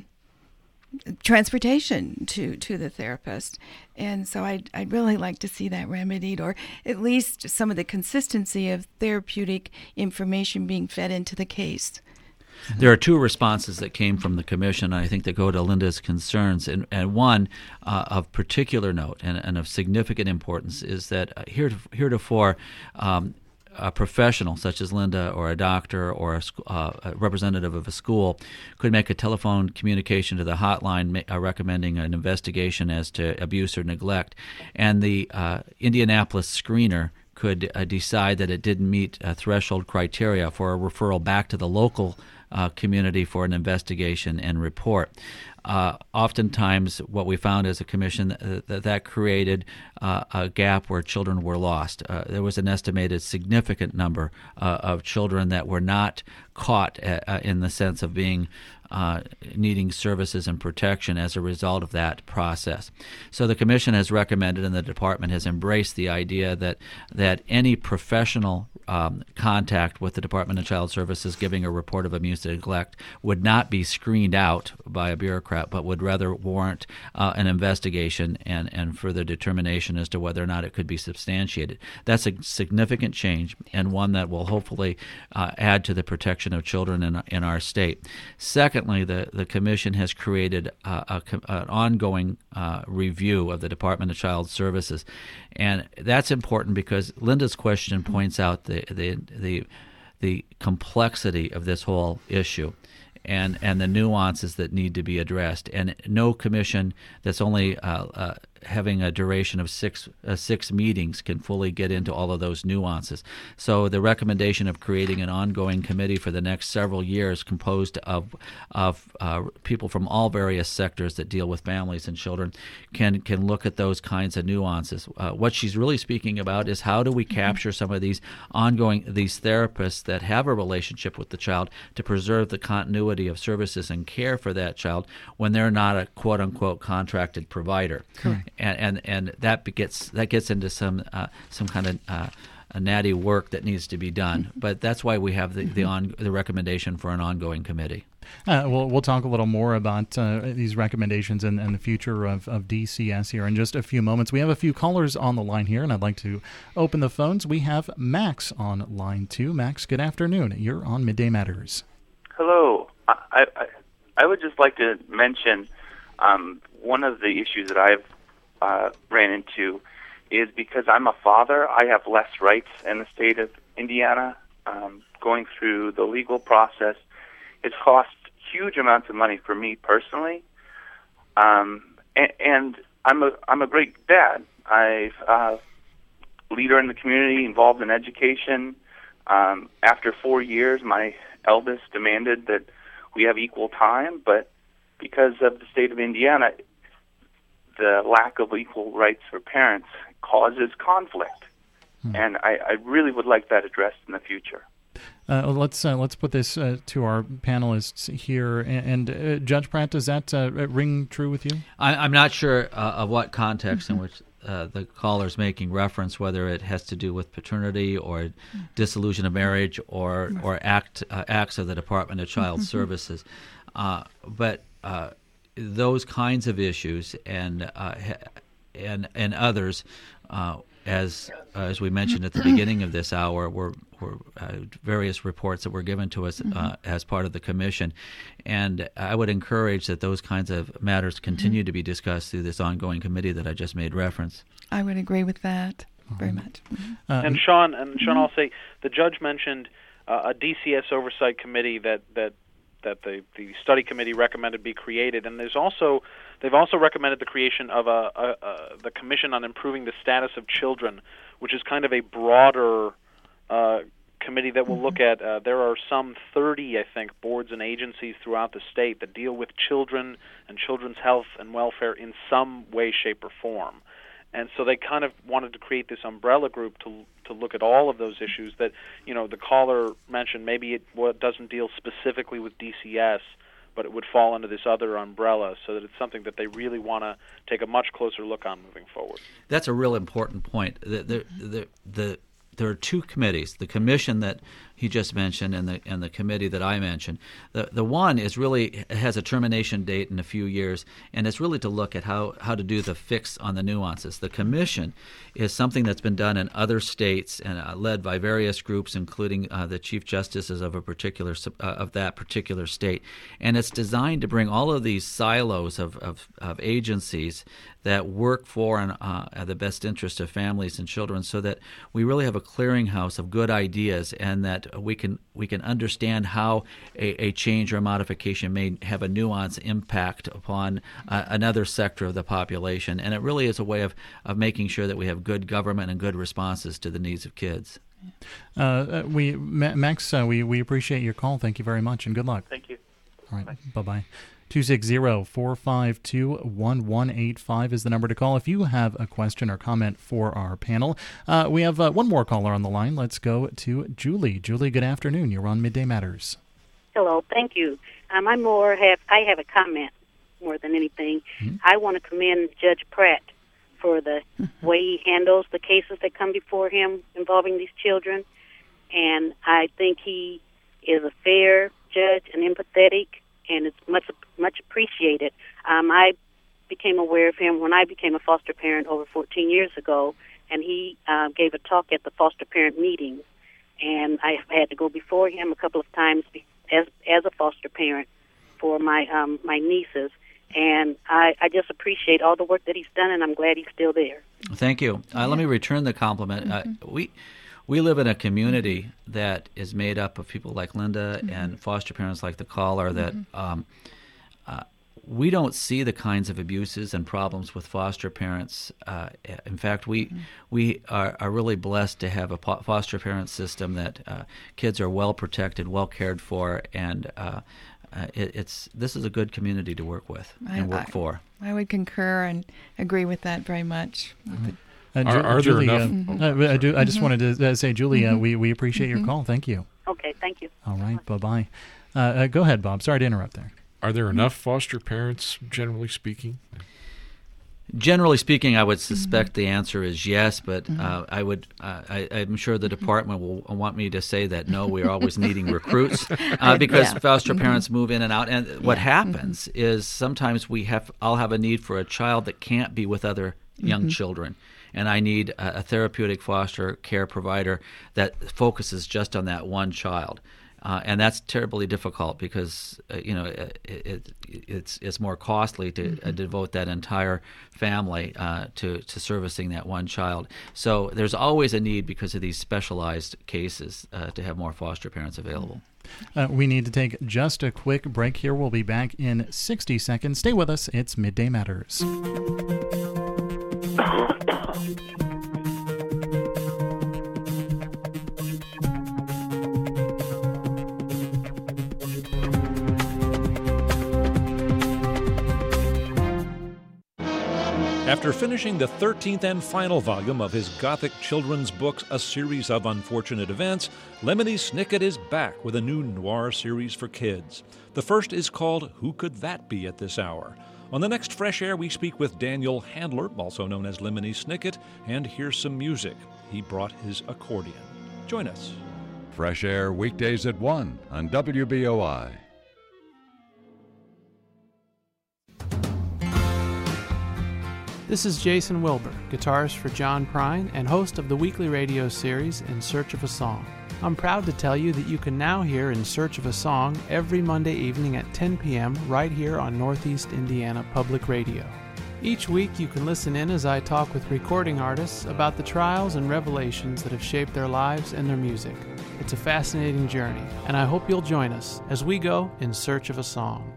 transportation to, to the therapist. And so I'd, I'd really like to see that remedied, or at least some of the consistency of therapeutic information being fed into the case. There are two responses that came from the commission, I think, that go to Linda's concerns. And, and one uh, of particular note and, and of significant importance is that uh, heretofore, um, a professional such as Linda or a doctor or a, sc- uh, a representative of a school could make a telephone communication to the hotline ma- uh, recommending an investigation as to abuse or neglect, and the uh, Indianapolis screener could uh, decide that it didn't meet uh, threshold criteria for a referral back to the local uh, community for an investigation and report. Uh, oftentimes, what we found as a commission, uh, that that created uh, a gap where children were lost. Uh, there was an estimated significant number uh, of children that were not caught uh, in the sense of being uh, needing services and protection as a result of that process. So the commission has recommended, and the department has embraced the idea that that any professional um, contact with the Department of Child Services giving a report of abuse and neglect would not be screened out by a bureaucrat, but would rather warrant uh, an investigation and, and further determination as to whether or not it could be substantiated. That's a significant change, and one that will hopefully uh, add to the protection of children in, in our state. Secondly, the, the Commission has created uh, a, an ongoing uh, review of the Department of Child Services, and that's important because Linda's question points out the the the, the complexity of this whole issue. And, and the nuances that need to be addressed. And no commission that's only uh, uh, having a duration of six uh, six meetings can fully get into all of those nuances. So the recommendation of creating an ongoing committee for the next several years composed of of uh, people from all various sectors that deal with families and children can can look at those kinds of nuances. Uh, what she's really speaking about is how do we capture some of these ongoing, these therapists that have a relationship with the child to preserve the continuity of services and care for that child when they're not a quote-unquote contracted provider. Correct. And, and and that gets that gets into some uh, some kind of uh, a natty work that needs to be done. But that's why we have the the, on, the recommendation for an ongoing committee. Uh, we'll, we'll talk a little more about uh, these recommendations and, and the future of, of D C S here in just a few moments. We have a few callers on the line here, and I'd like to open the phones. We have Max on line two. Max, good afternoon. You're on Midday Matters. Hello. I, I, I would just like to mention um, one of the issues that I've uh, ran into is because I'm a father, I have less rights in the state of Indiana. Um, going through the legal process, it's cost huge amounts of money for me personally, um, and, and I'm a I'm a great dad. I'm a leader in the community, involved in education. Um, after four years, my eldest demanded that we have equal time, but because of the state of Indiana, the lack of equal rights for parents causes conflict, hmm. and I, I really would like that addressed in the future. Uh, let's uh, let's put this uh, to our panelists here. And, and uh, Judge Pratt, does that uh, ring true with you? I, I'm not sure uh, of what context mm-hmm. in which uh, the caller's making reference, whether it has to do with paternity or dissolution of marriage or or act uh, acts of the Department of Child mm-hmm. Services, uh, but uh, those kinds of issues and uh, and and others. Uh, As uh, as we mentioned at the beginning of this hour, were, were uh, various reports that were given to us uh, mm-hmm. as part of the commission, and I would encourage that those kinds of matters continue mm-hmm. to be discussed through this ongoing committee that I just made reference. I would agree with that very much. Mm-hmm. Uh, and Sean, and Sean, I'll say the judge mentioned uh, a D C S oversight committee that that. that the, the study committee recommended be created, and there's also they've also recommended the creation of a, a, a the Commission on Improving the Status of Children, which is kind of a broader uh, committee that will mm-hmm. look at. Uh, there are some thirty, I think, boards and agencies throughout the state that deal with children and children's health and welfare in some way, shape, or form. And so they kind of wanted to create this umbrella group to to look at all of those issues that, you know, the caller mentioned. Maybe it well, doesn't deal specifically with D C S, but it would fall under this other umbrella, so that it's something that they really want to take a much closer look on moving forward. That's a real important point. The, the, the, the, there are two committees, the commission that he just mentioned and the and the committee that I mentioned. The the one is really has a termination date in a few years, and it's really to look at how, how to do the fix on the nuances. The commission is something that's been done in other states and uh, led by various groups, including uh, the chief justices of a particular uh, of that particular state, and it's designed to bring all of these silos of of, of agencies that work for and uh, the best interest of families and children, so that we really have a clearinghouse of good ideas, and that we can we can understand how a, a change or a modification may have a nuanced impact upon uh, another sector of the population. And it really is a way of, of making sure that we have good government and good responses to the needs of kids. Uh, we Max, uh, we, we appreciate your call. Thank you very much, and good luck. Thank you. All right, bye bye. two six zero, four five two, one one eight five is the number to call if you have a question or comment for our panel. Uh, we have uh, one more caller on the line. Let's go to Julie. Julie, good afternoon. You're on Midday Matters. Hello, thank you. Um, I more have I have a comment more than anything. Mm-hmm. I want to commend Judge Pratt for the mm-hmm. way he handles the cases that come before him involving these children, and I think he is a fair judge and empathetic, and it's much much appreciated. Um, I became aware of him when I became a foster parent over fourteen years ago, and he uh, gave a talk at the foster parent meetings, and I had to go before him a couple of times as as a foster parent for my um, my nieces, and I, I just appreciate all the work that he's done, and I'm glad he's still there. Thank you. Uh, yeah. Let me return the compliment. Mm-hmm. Uh, we. We live in a community that is made up of people like Linda mm-hmm. and foster parents like the caller that mm-hmm. um, uh, we don't see the kinds of abuses and problems with foster parents. Uh, in fact, we mm-hmm. we are, are really blessed to have a foster parent system that uh, kids are well protected, well cared for, and uh, uh, it, it's this is a good community to work with I, and work I, for. I would concur and agree with that very much. Mm-hmm. Uh, are, are Julie, there enough? Uh, mm-hmm. uh, I, do, I just mm-hmm. wanted to uh, say, Julie, mm-hmm. uh, we, we appreciate mm-hmm. your call. Thank you. Okay, thank you. All right, bye-bye. Uh, uh, go ahead, Bob. Sorry to interrupt there. Are there enough foster parents, generally speaking? Generally speaking, I would suspect mm-hmm. the answer is yes, but mm-hmm. uh, I would. Uh, I, I'm sure the department will want me to say that no. We are always needing recruits uh, because yeah. foster mm-hmm. parents move in and out. And yeah. what happens mm-hmm. is sometimes we have. I'll have a need for a child that can't be with other young mm-hmm. children, and I need a, a therapeutic foster care provider that focuses just on that one child. Uh, and that's terribly difficult because uh, you know it, it, it's it's more costly to mm-hmm. uh, devote that entire family uh, to to servicing that one child. So there's always a need because of these specialized cases uh, to have more foster parents available. Uh, we need to take just a quick break here. We'll be back in sixty seconds. Stay with us. It's Midday Matters. After finishing the thirteenth and final volume of his Gothic children's books, A Series of Unfortunate Events, Lemony Snicket is back with a new noir series for kids. The first is called Who Could That Be at This Hour? On the next Fresh Air, we speak with Daniel Handler, also known as Lemony Snicket, and hear some music. He brought his accordion. Join us. Fresh Air weekdays at one on W B O I. This is Jason Wilbur, guitarist for John Prine and host of the weekly radio series In Search of a Song. I'm proud to tell you that you can now hear In Search of a Song every Monday evening at ten p.m. right here on Northeast Indiana Public Radio. Each week you can listen in as I talk with recording artists about the trials and revelations that have shaped their lives and their music. It's a fascinating journey, and I hope you'll join us as we go in search of a song.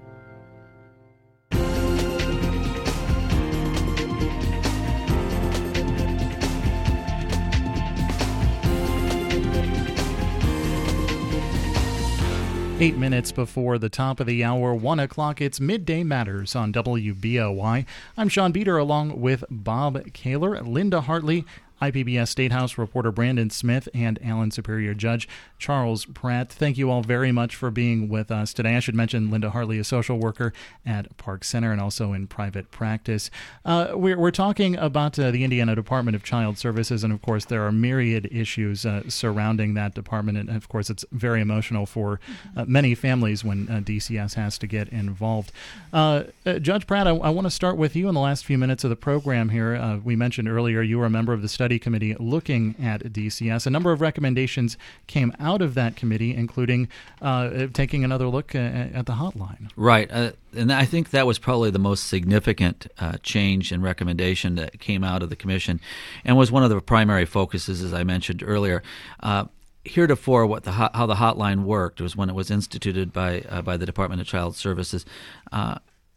Eight minutes before the top of the hour, one o'clock, it's Midday Matters on W B O I. I'm Sean Beater along with Bob Kaler, Linda Hartley, I P B S State House reporter Brandon Smith, and Allen Superior Judge Charles Pratt. Thank you all very much for being with us today. I should mention Linda Hartley, a social worker at Park Center and also in private practice. Uh, we're, we're talking about uh, the Indiana Department of Child Services, and of course there are myriad issues uh, surrounding that department, and of course it's very emotional for uh, many families when uh, D C S has to get involved. Uh, uh, Judge Pratt, I, I want to start with you in the last few minutes of the program here. Uh, we mentioned earlier you were a member of the study committee looking at D C S. A number of recommendations came out of that committee, including uh, taking another look at, at the hotline. Right. Uh, and I think that was probably the most significant uh, change and recommendation that came out of the commission and was one of the primary focuses, as I mentioned earlier. Uh, Heretofore, what the how the hotline worked was when it was instituted by uh, by the Department of Child Services, uh,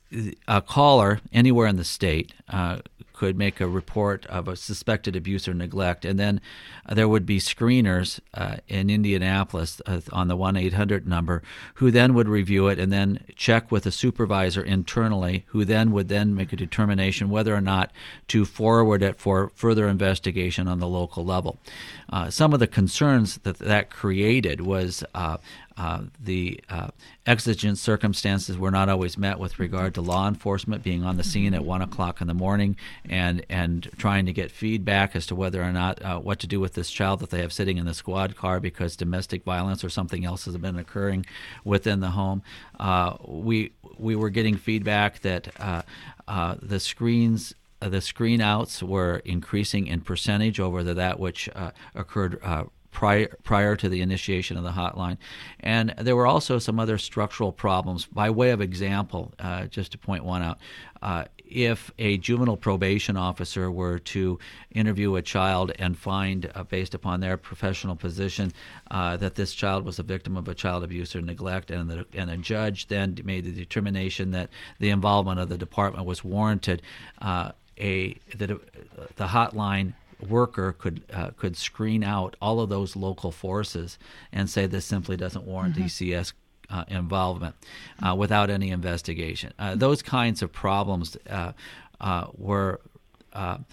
a caller anywhere in the state uh, could make a report of a suspected abuse or neglect, and then uh, there would be screeners uh, in Indianapolis uh, on the one eight hundred number who then would review it and then check with a supervisor internally who then would then make a determination whether or not to forward it for further investigation on the local level. Uh, some of the concerns that that created was uh, uh, the uh, exigent circumstances were not always met with regard to law enforcement being on the scene at one o'clock in the morning and and trying to get feedback as to whether or not uh, what to do with this child that they have sitting in the squad car because domestic violence or something else has been occurring within the home. Uh, we we were getting feedback that uh, uh, the screens. Uh, the screen outs were increasing in percentage over the, that which uh, occurred uh, prior prior to the initiation of the hotline. And there were also some other structural problems. By way of example, uh, just to point one out, uh, if a juvenile probation officer were to interview a child and find, uh, based upon their professional position, uh, that this child was a victim of a child abuse or neglect, and, the, and a judge then made the determination that the involvement of the department was warranted, uh, a the, the hotline worker could uh, could screen out all of those local forces and say this simply doesn't warrant mm-hmm. D C S uh, involvement uh, without any investigation. Uh, those kinds of problems uh, uh, were uh,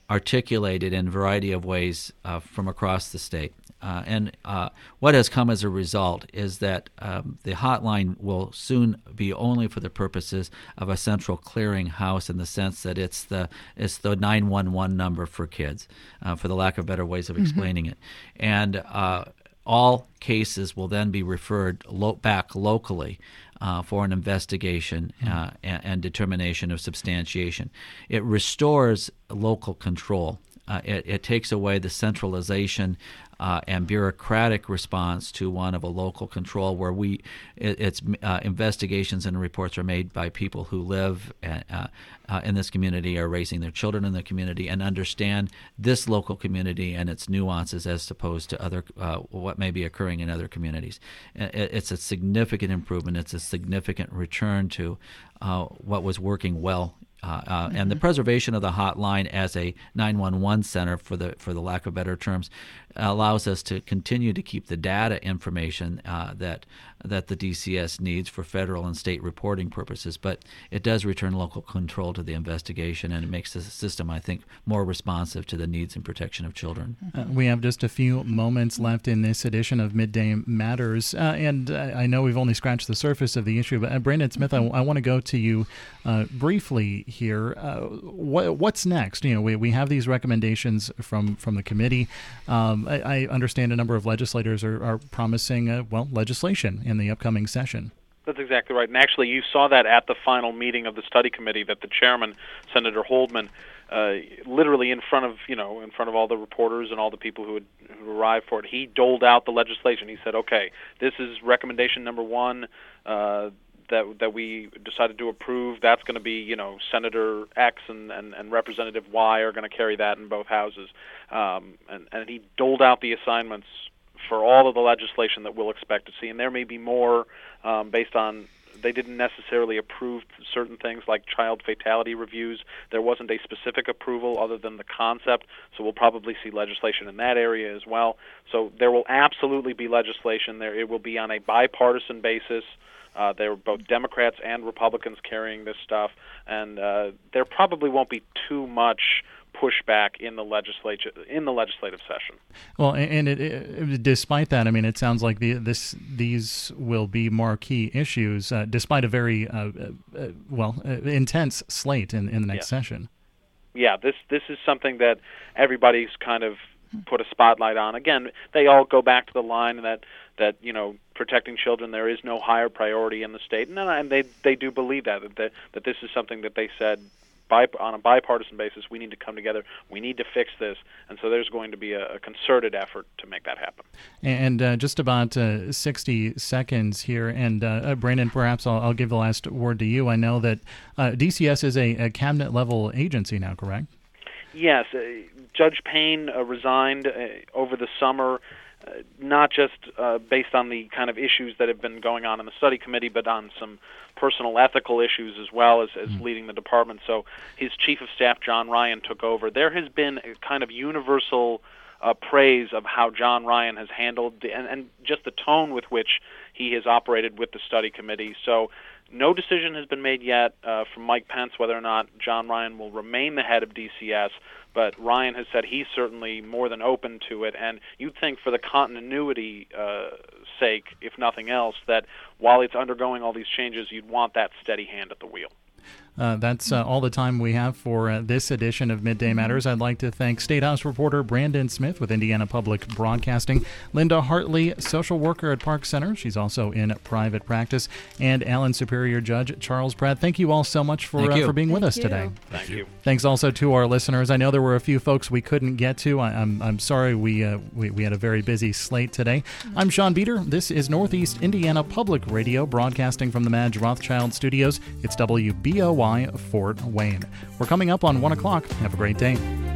articulated in a variety of ways uh, from across the state. Uh, and uh, what has come as a result is that um, the hotline will soon be only for the purposes of a central clearinghouse, in the sense that it's the it's the nine one one number for kids, uh, for the lack of better ways of explaining mm-hmm. it. And uh, all cases will then be referred lo- back locally uh, for an investigation uh, and, and determination of substantiation. It restores local control. Uh, it, it takes away the centralization uh, and bureaucratic response to one of a local control, where we it, it's uh, investigations and reports are made by people who live uh, uh, in this community, are raising their children in the community, and understand this local community and its nuances as opposed to other uh, what may be occurring in other communities. It, it's a significant improvement. It's a significant return to uh, what was working well. Uh, uh, mm-hmm. And the preservation of the hotline as a nine one one center, for the for the lack of better terms, allows us to continue to keep the data information uh, that that the D C S needs for federal and state reporting purposes. But it does return local control to the investigation, and it makes the system, I think, more responsive to the needs and protection of children. Uh, we have just a few moments left in this edition of Midday Matters, uh, and uh, I know we've only scratched the surface of the issue, but uh, Brandon Smith, I, I want to go to you uh, briefly here. Uh, what, what's next? You know, we, we have these recommendations from, from the committee. Um, I, I understand a number of legislators are, are promising, uh, well, legislation in the upcoming session. That's exactly right. And actually, you saw that at the final meeting of the study committee, that the chairman, Senator Holdman, uh, literally in front of, you know, in front of all the reporters and all the people who had who arrived for it, he doled out the legislation. He said, okay, this is recommendation number one, uh, that that we decided to approve. That's going to be, you know, Senator X and, and, and Representative Y are going to carry that in both houses. Um, and, and he doled out the assignments for all of the legislation that we'll expect to see. And there may be more um, based on, they didn't necessarily approve certain things like child fatality reviews. There wasn't a specific approval other than the concept, so we'll probably see legislation in that area as well. So there will absolutely be legislation there. It will be on a bipartisan basis. Uh, there are both Democrats and Republicans carrying this stuff, and uh, there probably won't be too much pushback in the legislature in the legislative session. Well, and it, it, despite that, I mean, it sounds like the, this these will be marquee issues, uh, despite a very uh, uh, well uh, intense slate in, in the next yeah. session. Yeah, this this is something that everybody's kind of put a spotlight on. Again, they all go back to the line that that you know protecting children, there is no higher priority in the state, and, and they they do believe that that that this is something that they said. By, on a bipartisan basis, we need to come together. We need to fix this, and so there's going to be a, a concerted effort to make that happen. And uh, just about uh, sixty seconds here, and uh, Brandon, perhaps I'll, I'll give the last word to you. I know that uh, D C S is a, a cabinet-level agency now, correct? Yes. Uh, Judge Payne uh, resigned uh, over the summer, uh, not just uh, based on the kind of issues that have been going on in the study committee, but on some personal ethical issues as well as, as mm. leading the department. So his chief of staff, John Ryan, took over. There has been a kind of universal uh, praise of how John Ryan has handled the, and, and just the tone with which he has operated with the study committee. So no decision has been made yet uh, from Mike Pence whether or not John Ryan will remain the head of D C S, but Ryan has said he's certainly more than open to it, and you'd think for the continuity uh, sake, if nothing else, that while it's undergoing all these changes, you'd want that steady hand at the wheel. Uh, that's uh, all the time we have for uh, this edition of Midday Matters. I'd like to thank State House reporter Brandon Smith with Indiana Public Broadcasting, Linda Hartley, social worker at Park Center. She's also in private practice, and Allen Superior Judge Charles Pratt. Thank you all so much for uh, for being thank with us you. today. Thank you. Thanks also to our listeners. I know there were a few folks we couldn't get to. I, I'm I'm sorry we, uh, we we had a very busy slate today. I'm Sean Beater. This is Northeast Indiana Public Radio, broadcasting from the Madge Rothschild Studios. It's W B O I Fort Wayne. We're coming up on one o'clock. Have a great day.